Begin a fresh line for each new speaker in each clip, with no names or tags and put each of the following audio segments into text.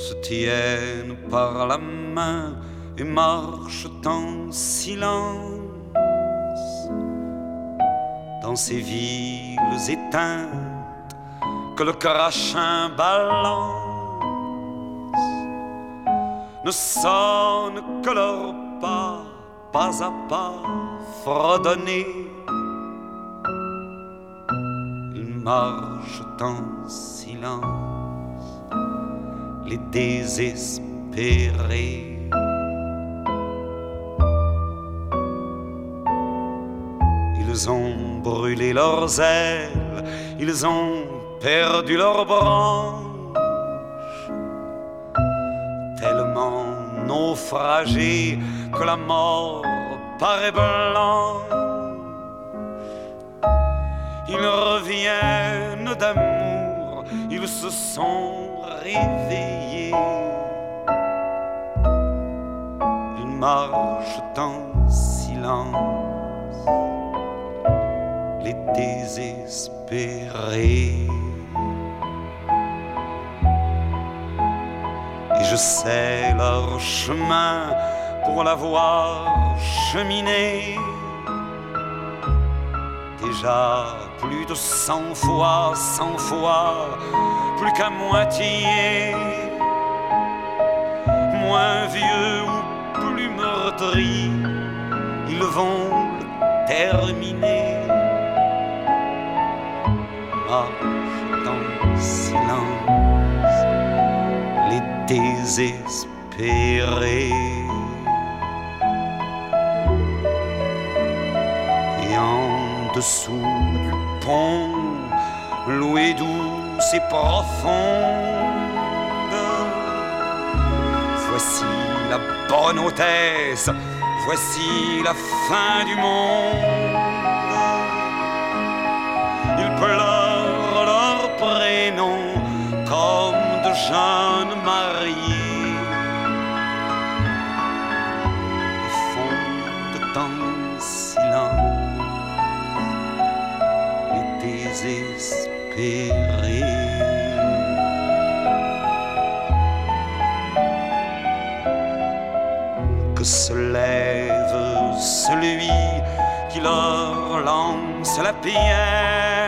se tiennent par la main et marchent en silence dans ces villes éteintes que le crachin balance. Ne sonne que leurs pas à pas fredonnés. Ils marchent en silence, les désespérés. Ils ont brûlé leurs ailes, ils ont perdu leurs branches, tellement naufragés que la mort paraît blanche. Ils reviennent d'amour, ils se sont réveillés. Ils marchent en silence, les désespérés. Et je sais leur chemin pour l'avoir cheminé. Déjà plus de 100 fois, plus qu'à moitié. Moins vieux ou plus meurtris, ils vont le terminer. Marchent en silence, les désespérés. Et en dessous du pont, l'eau est douce et profonde. Voici la bonne hôtesse, voici la fin du monde. Ils pleurent leur prénom comme de jeunes mariés et fondent en silence, les désespérés. Que se lève celui qui leur lance la pierre.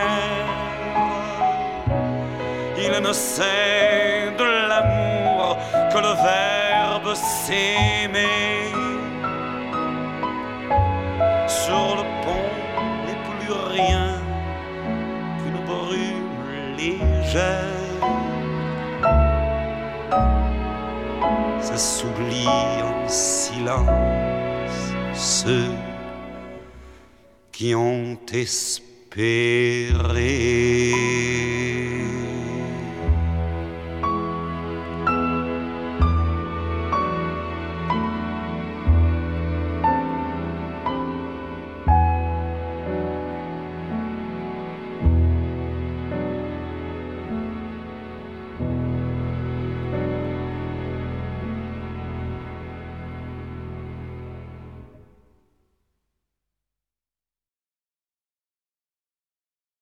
Il ne sait de l'amour que le verbe s'aimer. Sur le pont n'est plus rien qu'une brume légère. Ça s'oublie en silence, ceux qui ont espéré.